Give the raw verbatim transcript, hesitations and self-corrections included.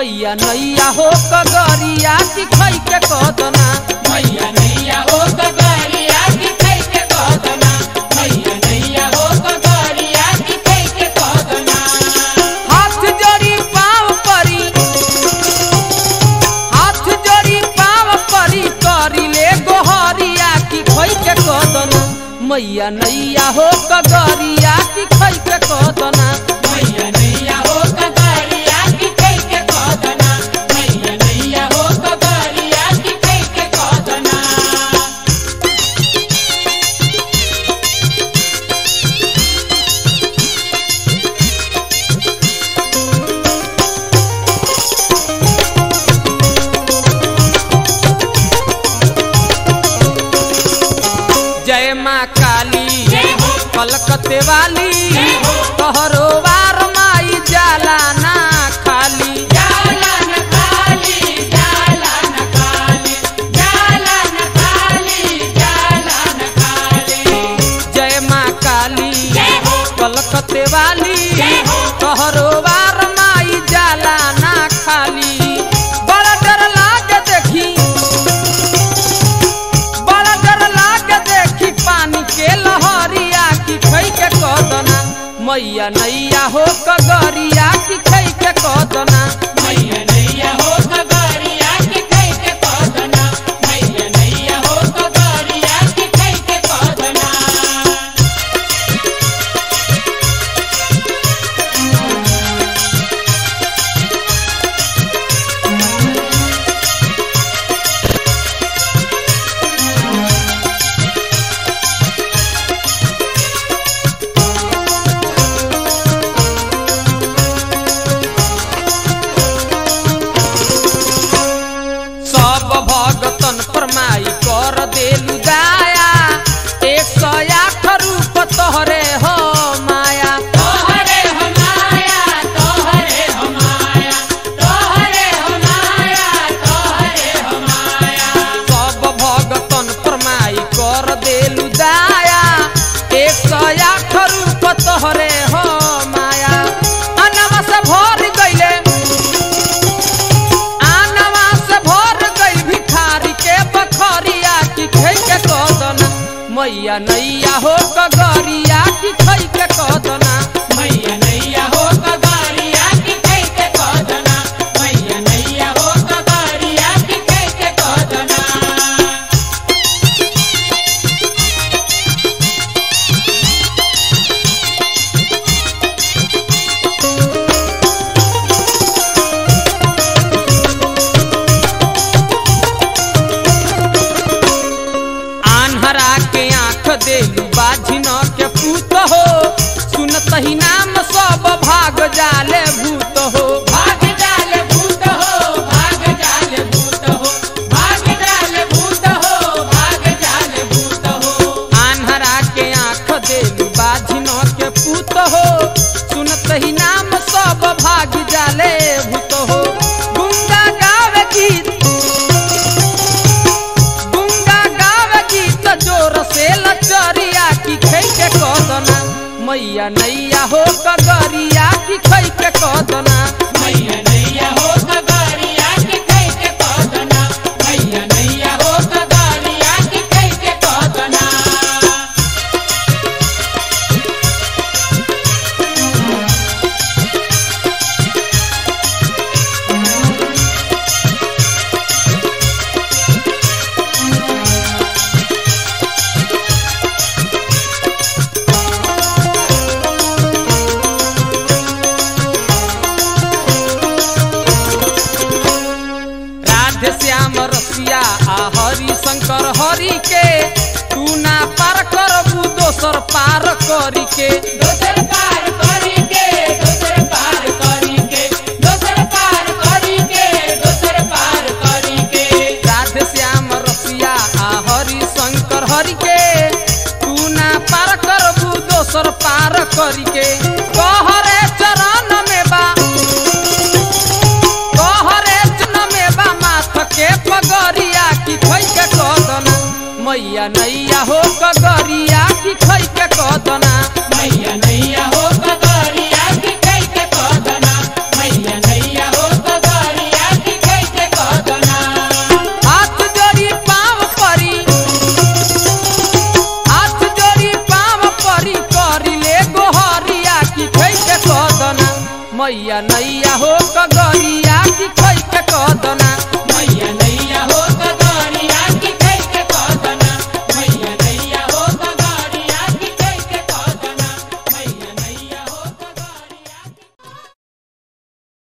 मैया नैया हो कगरिया की खई के कदना मैया नैया हो कगरिया की खई के कदना मैया नैया हो कगरिया की खई के कदना हाथ जोड़ी पाँव परी हाथ जोड़ी पाँव परी करी ले गोहरिया की खई के कदना मैया नैया हो कगरिया की खई के कदना मैया नैया हो कगरिया की खई के कदना मैया नैया हो कगरिया की खई के कदना जय माँ काली जय हो कलकत्ते वाली जय हो तोहरो वार माई जाला ना खाली जाला न खाली जाला न खाली जाला न खाली जाला न खाली जय माँ काली जय हो कलकत्ते वाली जय हो तोहरो वार माई जाला ना खाली बड़ा डर लागे देखी बड़ा डर लागे देखी पानी के लहरिया की खई के कदना मैया नैया हो कगरिया की खई के कदना मैया नैया हो कगरिया की खई के कदना मैया नैया हो कगरिया की खई के कदना सब भगतन परमाई कर देलु दाया एक सौ आठ रूप तोहरे हो माया तोहरे हो माया तोहरे हो माया तोहरे हो माया तोहरे हो माया सब भगतन परमाई कर देलु दाया एक सौ आठ रूप तोहरे हो माया अनवा से भर गईले अनवा से भर गई भिखारी के बखरिया की खई के कदना मैया नैया हो कगरिया की खई के कदना मैया नैया हो कगरिया की खई के कदना मैया नैया हो कगरिया की खई के कदना आन्हरा के आँख देलू बाझिन के पूत हो सुनत ही नाम सब भाग जाले भूत हो भाग जाल भूत हो भाग जाल भूत हो भाग जाल भूत हो भाग जाल भूत हो आन्हरा के आँख देलू बाझिन के पूत हो सुनत ही नाम सब भाग जाले भूत हो गुंगा गावे गीत गुंगा गावे गीत जोर से लचरिया की खई के कदना मैया नैया हो कगरिया की खई के कदना मैया नैया हो कगरिया की खई के कदना मैया नैया हो कगरिया की खई के कदना राधे श्याम रसिया आ हरि शंकर हरि के तू ना पार करबू दोसर पार करी के दोसर पार करी के दोसर पार करी के दोसर पार करी के दोसर पार करी के राधे श्याम रसिया आ हरि शंकर हरि के तू ना पार करबू दोसर पार करी के कहरे चरण में बा कहरे चरण में बा माथ के पगरिया की खई के कदना मैया नैया हो कगरिया की खई के कदना मैया नैया हो कगरिया की खई के कदना मैया नैया हो कगरिया मैया नैया हो कगरिया की खई के कदना मैया नैया हो कगरिया